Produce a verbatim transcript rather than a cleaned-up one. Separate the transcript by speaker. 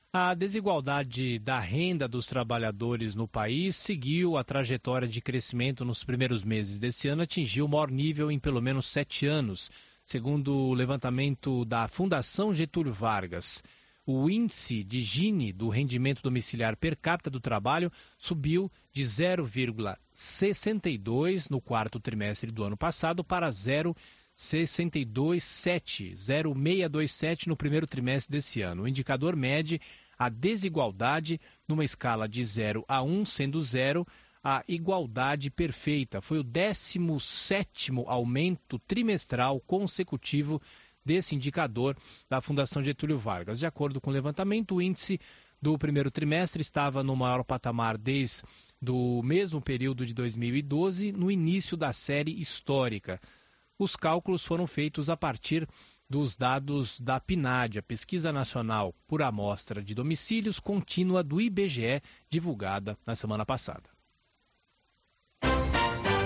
Speaker 1: A desigualdade da renda dos trabalhadores no país seguiu a trajetória de crescimento nos primeiros meses desse ano, atingiu o maior nível em pelo menos sete anos, segundo o levantamento da Fundação Getúlio Vargas. O índice de Gini do rendimento domiciliar per capita do trabalho subiu de zero vírgula sessenta e dois no quarto trimestre do ano passado para zero vírgula sessenta e dois sete, zero vírgula seiscentos e vinte e sete no primeiro trimestre desse ano. O indicador mede a desigualdade numa escala de zero a um, sendo zero a igualdade perfeita. Foi o décimo sétimo aumento trimestral consecutivo desse indicador da Fundação Getúlio Vargas. De acordo com o levantamento, o índice do primeiro trimestre estava no maior patamar desde o mesmo período de dois mil e doze, no início da série histórica. Os cálculos foram feitos a partir dos dados da PNAD, a Pesquisa Nacional por Amostra de Domicílios Contínua do I B G E, divulgada na semana passada.